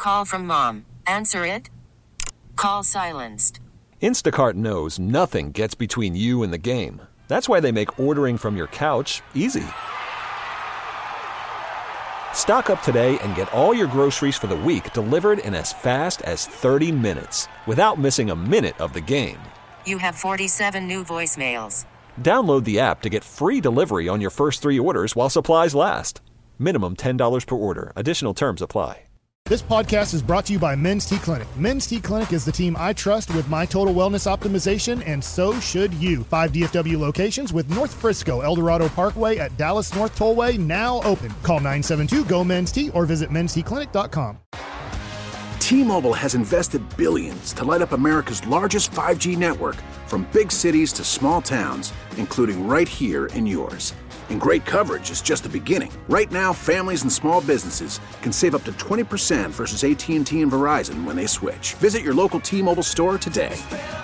Call from mom. Answer it. Call silenced. Instacart knows nothing gets between you and the game. That's why they make ordering from your couch easy. Stock up today and get all your groceries for the week delivered in as fast as 30 minutes without missing a minute of the game. You have 47 new voicemails. Download the app to get free delivery on your first 3 orders while supplies last. Minimum $10 per order. Additional terms apply. This podcast is brought to you by Men's T Clinic. Men's T Clinic is the team I trust with my total wellness optimization, and so should you. 5 DFW locations with North Frisco, El Dorado Parkway at Dallas North Tollway now open. Call 972-GO-MEN'S-T or visit mensteclinic.com. T-Mobile has invested billions to light up America's largest 5G network, from big cities to small towns, including right here in yours. And great coverage is just the beginning. Right now, families and small businesses can save up to 20% versus AT&T and Verizon when they switch. Visit your local T-Mobile store today.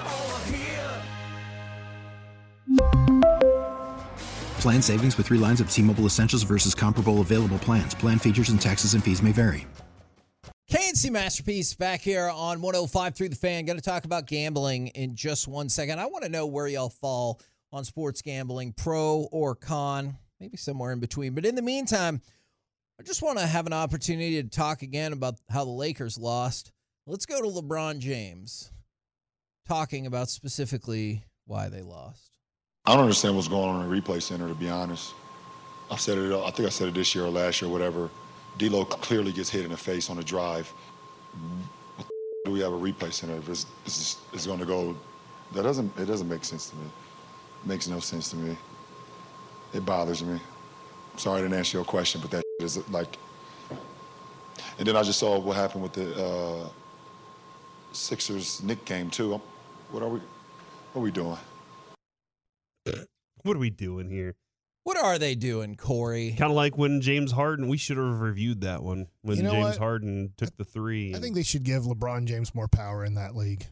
Plan savings with 3 lines of T-Mobile Essentials versus comparable available plans. Plan features and taxes and fees may vary. KNC Masterpiece back here on 105 through the Fan. Going to talk about gambling in just 1 second. I want to know where y'all fall on sports gambling, pro or con, maybe somewhere in between. But in the meantime, I just want to have an opportunity to talk again about how the Lakers lost. Let's go to LeBron James, talking about specifically why they lost. I don't understand what's going on in the replay center, to be honest. I think I said it this year or last year or whatever. D'Lo clearly gets hit in the face on a drive. What do we have a replay center if it's going to go? It doesn't make sense to me. It makes no sense to me. It bothers me. Sorry I didn't answer your question, but that is like. And then I just saw what happened with the Sixers Knicks game too. What are we doing? What are we doing here? What are they doing, Corey? Kind of like when James Harden, we should have reviewed that one when James Harden took the 3. I think they should give LeBron James more power in that league.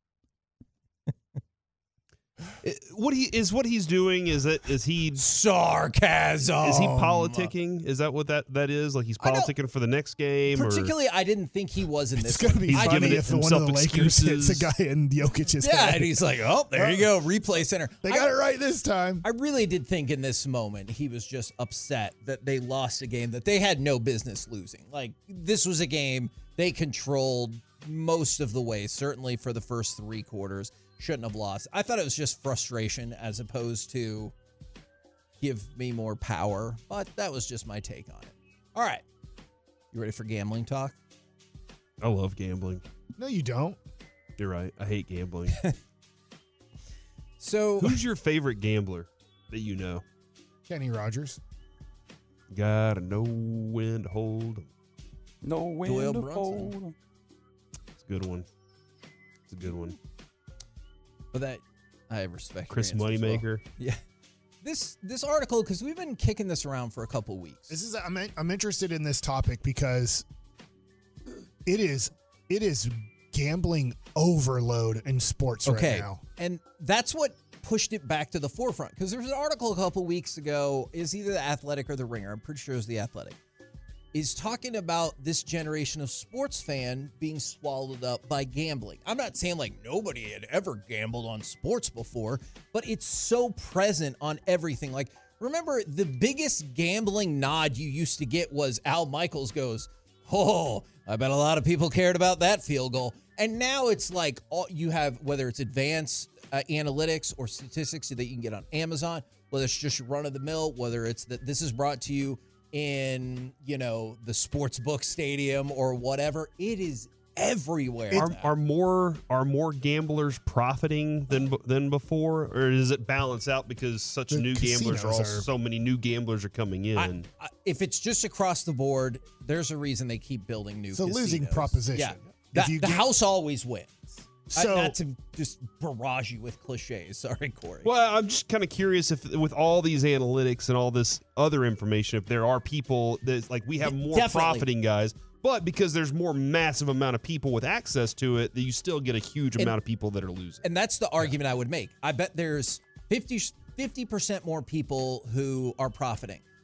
What he's doing is he sarcasm? Is he politicking? Is that what that is? Like he's politicking for the next game? Particularly, I didn't think he was in this. It's going to be funny if one of the Lakers hits a guy in Jokic's head. And he's like, "Oh, there you go, replay center." They got it right this time. I really did think in this moment he was just upset that they lost a game that they had no business losing. Like this was a game they controlled most of the way, certainly for the first 3 quarters. Shouldn't have lost. I thought it was just frustration as opposed to give me more power, but that was just my take on it. All right. You ready for gambling talk? I love gambling. No, you don't. You're right. I hate gambling. So, who's your favorite gambler that you know? Kenny Rogers. Gotta know when to hold 'em. Know when Doyle to Brunson. hold 'em. It's a good one. It's a good one. But that I respect. Chris Moneymaker. Well. Yeah. This article, because we've been kicking this around for a couple weeks. I'm interested in this topic because it is gambling overload in sports right now. And that's what pushed it back to the forefront. Because there was an article a couple weeks ago, is either the Athletic or the Ringer, I'm pretty sure it was the Athletic, is talking about this generation of sports fan being swallowed up by gambling. I'm not saying like nobody had ever gambled on sports before, but it's so present on everything. Like, remember the biggest gambling nod you used to get was Al Michaels goes, "Oh, I bet a lot of people cared about that field goal." And now it's like you have, whether it's advanced analytics or statistics that you can get on Amazon, whether it's just run of the mill, whether it's that this is brought to you in, the sports book stadium or whatever. It is everywhere. Are more gamblers profiting than before, or does it balance out because such new gamblers so many new gamblers are coming in? If it's just across the board, there's a reason they keep building new casinos. It's a losing proposition. Yeah, the house always wins. So, not to just barrage you with cliches. Sorry, Corey. Well, I'm just kind of curious if with all these analytics and all this other information, if there are people that, like, we have more profiting guys, but because there's more massive amount of people with access to it, that you still get a huge amount of people that are losing. And that's the argument I would make. I bet there's 50% more people who are profiting.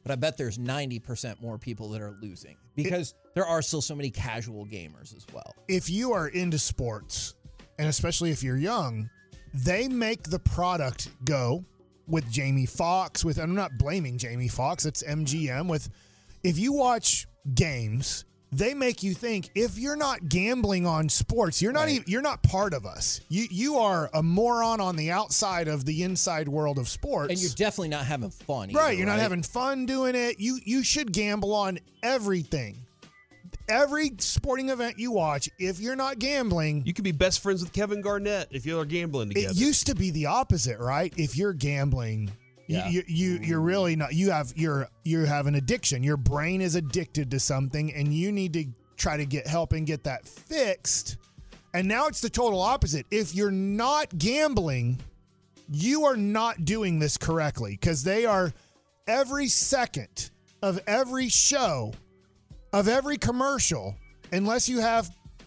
but I bet there's 90% more people that are losing because there are still so many casual gamers as well. If you are into sports, and especially if you're young, they make the product go with Jamie Foxx. I'm not blaming Jamie Foxx. It's MGM. If you watch games, they make you think if you're not gambling on sports, you're not part of us. You are a moron on the outside of the inside world of sports. And you're definitely not having fun either, right, you're not having fun doing it. You should gamble on everything. Every sporting event you watch, if you're not gambling, you could be best friends with Kevin Garnett if you're gambling together. It used to be the opposite, right? If you're gambling, you're really not. You have an addiction. Your brain is addicted to something, and you need to try to get help and get that fixed. And now it's the total opposite. If you're not gambling, you are not doing this correctly because they are every second of every show, of every commercial, unless you have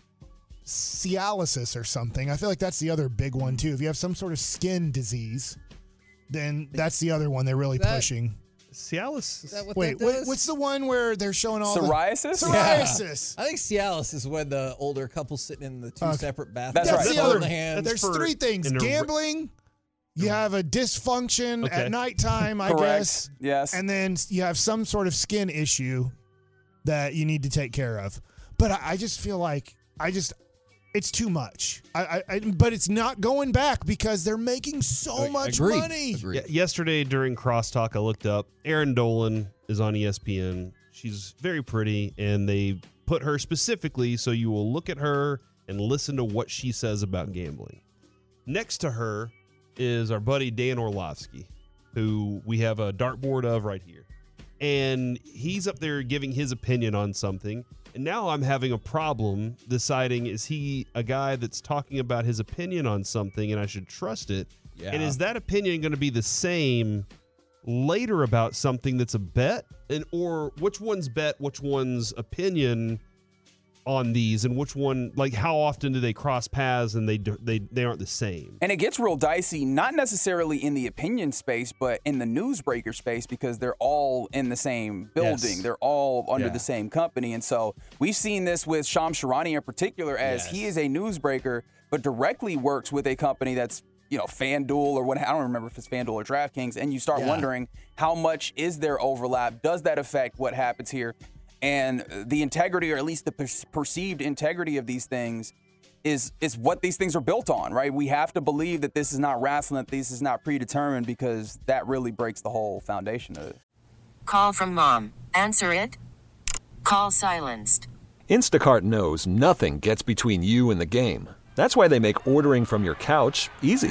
Cialis or something. I feel like that's the other big one too. If you have some sort of skin disease, then that's the other one they're really pushing. Cialis? Is that what Wait, that does? what's the one where they're showing all psoriasis? Psoriasis. Yeah. I think Cialis is when the older couple sitting in the two separate bathrooms. That's right. The other, the hands. there's three things. Gambling, you have a dysfunction at nighttime, I guess. Yes. And then you have some sort of skin issue that you need to take care of. But I just feel like it's too much. But it's not going back because they're making so much money. Yesterday during Crosstalk, I looked up. Erin Dolan is on ESPN. She's very pretty, and they put her specifically so you will look at her and listen to what she says about gambling. Next to her is our buddy Dan Orlovsky, who we have a dartboard of right here. And he's up there giving his opinion on something. And now I'm having a problem deciding, is he a guy that's talking about his opinion on something and I should trust it? Yeah. And is that opinion going to be the same later about something that's a bet? Or which one's bet, which one's opinion on these, and which one, like how often do they cross paths and they aren't the same? And it gets real dicey, not necessarily in the opinion space, but in the newsbreaker space, because they're all in the same building. Yes. They're all under the same company. And so we've seen this with Shams Charania in particular, as he is a newsbreaker, but directly works with a company that's, FanDuel or what, I don't remember if it's FanDuel or DraftKings. And you start wondering, how much is there overlap? Does that affect what happens here? And the integrity, or at least the perceived integrity of these things, is what these things are built on, right? We have to believe that this is not wrestling, that this is not predetermined, because that really breaks the whole foundation of it. Call from mom. Answer it. Call silenced. Instacart knows nothing gets between you and the game. That's why they make ordering from your couch easy.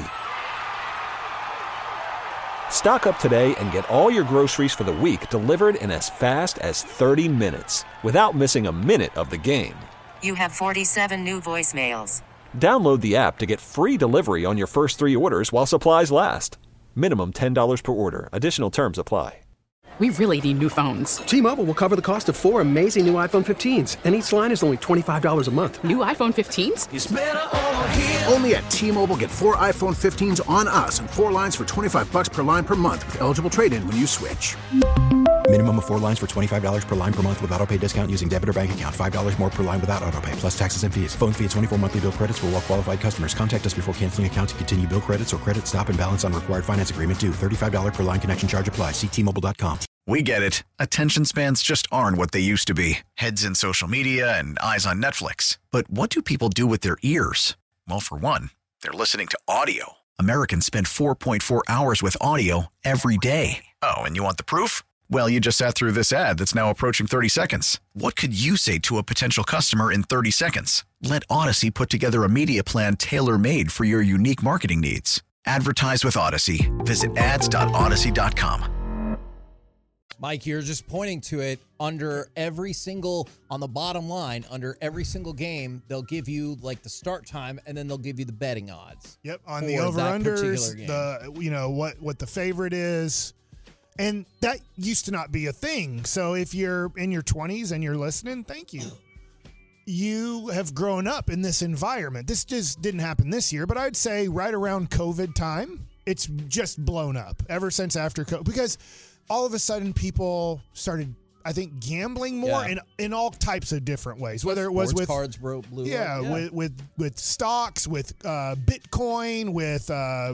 Stock up today and get all your groceries for the week delivered in as fast as 30 minutes without missing a minute of the game. You have 47 new voicemails. Download the app to get free delivery on your first 3 orders while supplies last. Minimum $10 per order. Additional terms apply. We really need new phones. T-Mobile will cover the cost of 4 amazing new iPhone 15s, and each line is only $25 a month. New iPhone 15s? It's better over here. Only at T-Mobile, get 4 iPhone 15s on us and 4 lines for $25 per line per month with eligible trade-in when you switch. Minimum of 4 lines for $25 per line per month with autopay discount using debit or bank account. $5 more per line without autopay, plus taxes and fees. Phone fee at 24 monthly bill credits for well-qualified customers. Contact us before canceling account to continue bill credits or credit stop and balance on required finance agreement due. $35 per line connection charge applies. See T-Mobile.com. We get it. Attention spans just aren't what they used to be. Heads in social media and eyes on Netflix. But what do people do with their ears? Well, for one, they're listening to audio. Americans spend 4.4 hours with audio every day. Oh, and you want the proof? Well, you just sat through this ad that's now approaching 30 seconds. What could you say to a potential customer in 30 seconds? Let Odyssey put together a media plan tailor-made for your unique marketing needs. Advertise with Odyssey. Visit ads.odyssey.com. Mike, you're just pointing to it under every single, on the bottom line, under every single game, they'll give you like the start time and then they'll give you the betting odds. Yep, on the over-unders, what the favorite is. And that used to not be a thing. So if you're in your 20s and you're listening, thank you. You have grown up in this environment. This just didn't happen this year, but I'd say right around COVID time, it's just blown up ever since after COVID. Because all of a sudden people started, I think, gambling more in all types of different ways. Whether it was with cards, blew up. with stocks, with Bitcoin, with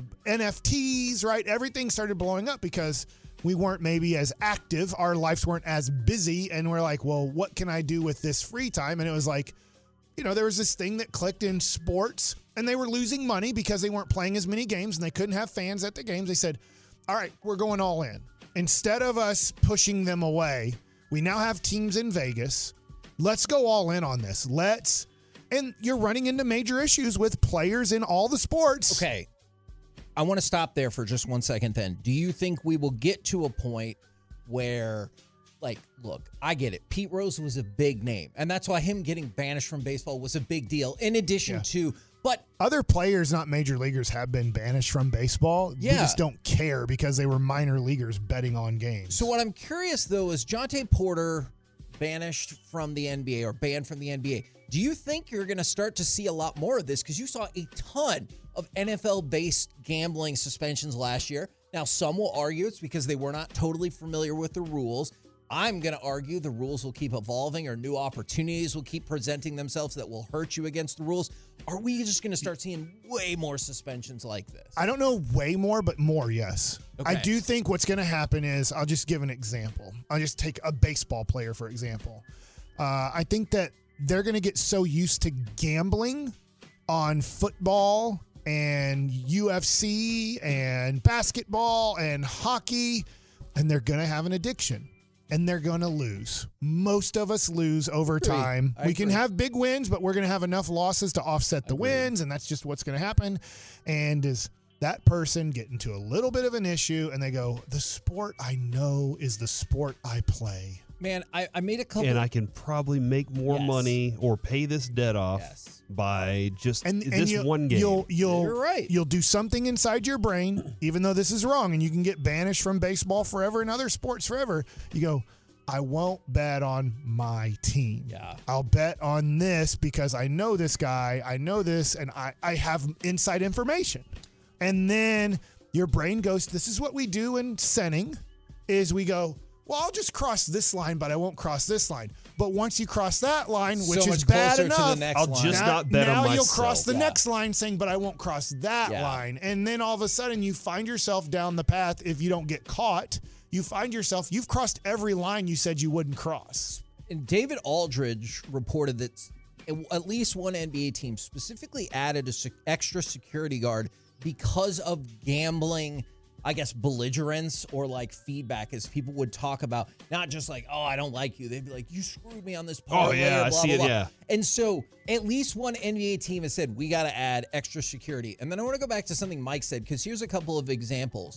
NFTs, right? Everything started blowing up because we weren't maybe as active. Our lives weren't as busy. And we're like, well, what can I do with this free time? And it was like, there was this thing that clicked in sports, and they were losing money because they weren't playing as many games and they couldn't have fans at the games. They said, all right, we're going all in. Instead of us pushing them away, we now have teams in Vegas. Let's go all in on this. And you're running into major issues with players in all the sports. Okay. I want to stop there for just 1 second then. Do you think we will get to a point where, look, I get it. Pete Rose was a big name, and that's why him getting banished from baseball was a big deal, in addition to, but other players, not major leaguers, have been banished from baseball. We just don't care because they were minor leaguers betting on games. So what I'm curious, though, is Jonte Porter banished from the NBA or banned from the NBA. Do you think you're going to start to see a lot more of this? Because you saw a ton of NFL-based gambling suspensions last year. Now, some will argue it's because they were not totally familiar with the rules. I'm going to argue the rules will keep evolving, or new opportunities will keep presenting themselves that will hurt you against the rules. Are we just going to start seeing way more suspensions like this? I don't know way more, but more, yes. Okay. I do think what's going to happen is, I'll just give an example. I'll just take a baseball player, for example. I think that they're going to get so used to gambling on football and UFC and basketball and hockey, and they're going to have an addiction. And they're going to lose. Most of us lose over time. We can have big wins, but we're going to have enough losses to offset the wins, and that's just what's going to happen. And is that person get into a little bit of an issue, and they go, the sport I know is the sport I play. Man, I made a couple. And I can probably make more money or pay this debt off by just one game. You're right. You'll do something inside your brain, even though this is wrong, and you can get banished from baseball forever and other sports forever. You go, I won't bet on my team. Yeah. I'll bet on this because I know this guy, I know this, and I have inside information. And then your brain goes, this is what we do in Senning, is we go, well, I'll just cross this line, but I won't cross this line. But once you cross that line, which is bad enough, I'll just not bet on myself. Now you'll cross the next line saying, but I won't cross that line. And then all of a sudden you find yourself down the path. If you don't get caught, you find yourself, you've crossed every line you said you wouldn't cross. And David Aldridge reported that at least one NBA team specifically added an extra security guard because of gambling, I guess, belligerence or feedback, as people would talk about, not just oh, I don't like you. They'd be like, you screwed me on this parlay. Oh, yeah, I see it, yeah. And so at least one NBA team has said, we got to add extra security. And then I want to go back to something Mike said, because here's a couple of examples.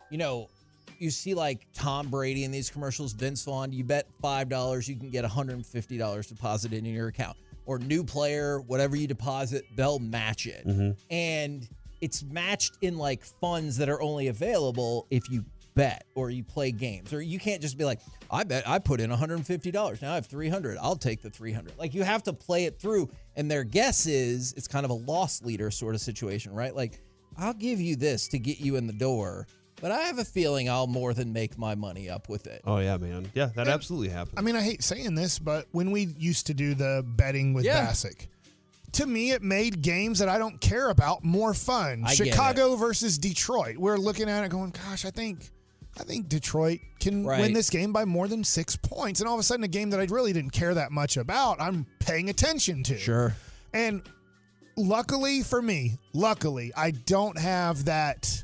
You see Tom Brady in these commercials, Vince Vaughn, you bet $5, you can get $150 deposited in your account. Or new player, whatever you deposit, they'll match it. Mm-hmm. And it's matched in funds that are only available if you bet or you play games. Or you can't just be like, I bet I put in $150. Now I have $300. I'll take the $300. You have to play it through. And their guess is it's kind of a loss leader sort of situation, right? I'll give you this to get you in the door, but I have a feeling I'll more than make my money up with it. Oh, yeah, man. Yeah, that absolutely happens. I mean, I hate saying this, but when we used to do the betting with Bassick, to me, it made games that I don't care about more fun. Chicago versus Detroit. We're looking at it going, gosh, I think Detroit can win this game by more than 6 points. And all of a sudden, a game that I really didn't care that much about, I'm paying attention to. Sure. And luckily for me, I don't have that,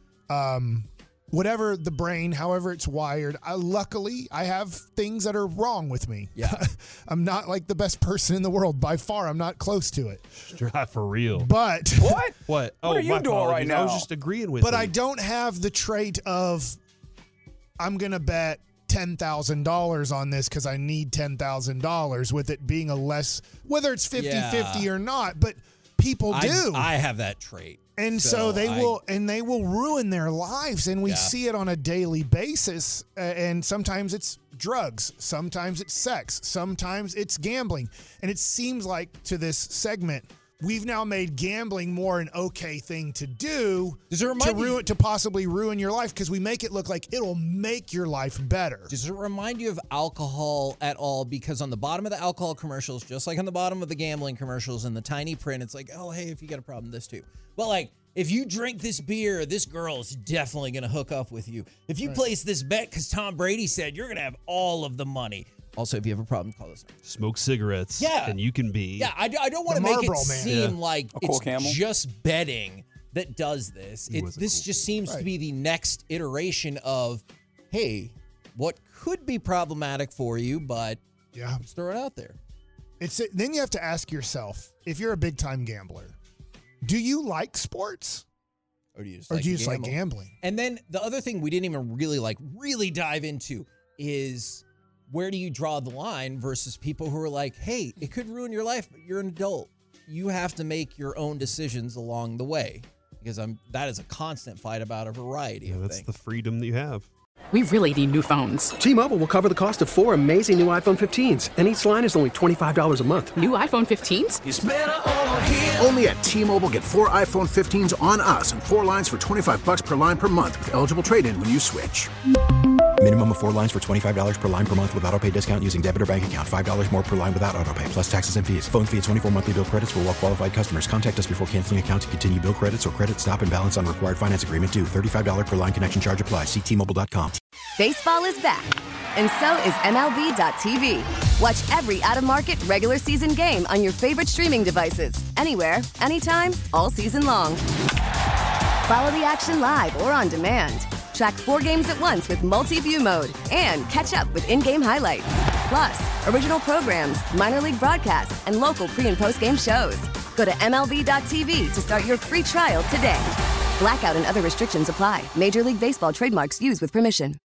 whatever the brain, however it's wired. Luckily, I have things that are wrong with me. Yeah. I'm not the best person in the world. By far, I'm not close to it. For real. But what? What? What are you doing right now? I was just agreeing with But him. I don't have the trait of, I'm going to bet $10,000 on this because I need $10,000, with it being a less, whether it's 50-50 or not, but people do. I have that trait. And so they will ruin their lives, and we see it on a daily basis. And sometimes it's drugs, sometimes it's sex, sometimes it's gambling. And it seems like to this segment, we've now made gambling more an okay thing to do. Does it remind you to possibly ruin your life because we make it look like it'll make your life better? Does it remind you of alcohol at all? Because on the bottom of the alcohol commercials, just like on the bottom of the gambling commercials in the tiny print, it's like, oh, hey, if you got a problem, this too. But like, if you drink this beer, this girl is definitely going to hook up with you. If you place this bet because Tom Brady said you're going to have all of the money. Also, if you have a problem, call us. Smoke cigarettes. Yeah. And you can be. Yeah, I don't want to make it seem like it's just betting that does this. This just seems to be the next iteration of, hey, what could be problematic for you, but let's throw it out there. Then you have to ask yourself, if you're a big-time gambler, do you like sports? Or do you just like gambling? And then the other thing we didn't even really dive into is, where do you draw the line versus people who are like, hey, it could ruin your life, but you're an adult. You have to make your own decisions along the way. Because that is a constant fight about a variety of that's things. the freedom that you have. We really need new phones. T-Mobile will cover the cost of 4 amazing new iPhone 15s, and each line is only $25 a month. New iPhone 15s? It's better over here. Only at T-Mobile, get 4 iPhone 15s on us and 4 lines for $25 per line per month with eligible trade-in when you switch. Minimum of 4 lines for $25 per line per month with autopay discount using debit or bank account. $5 more per line without autopay, plus taxes and fees. Phone fee at 24 monthly bill credits for well-qualified customers. Contact us before canceling account to continue bill credits or credit stop and balance on required finance agreement due. $35 per line connection charge applies. See T-Mobile.com. Baseball is back, and so is MLB.tv. Watch every out-of-market regular season game on your favorite streaming devices, anywhere, anytime, all season long. Follow the action live or on demand. Track 4 games at once with multi-view mode and catch up with in-game highlights. Plus, original programs, minor league broadcasts, and local pre- and post-game shows. Go to MLB.tv to start your free trial today. Blackout and other restrictions apply. Major League Baseball trademarks used with permission.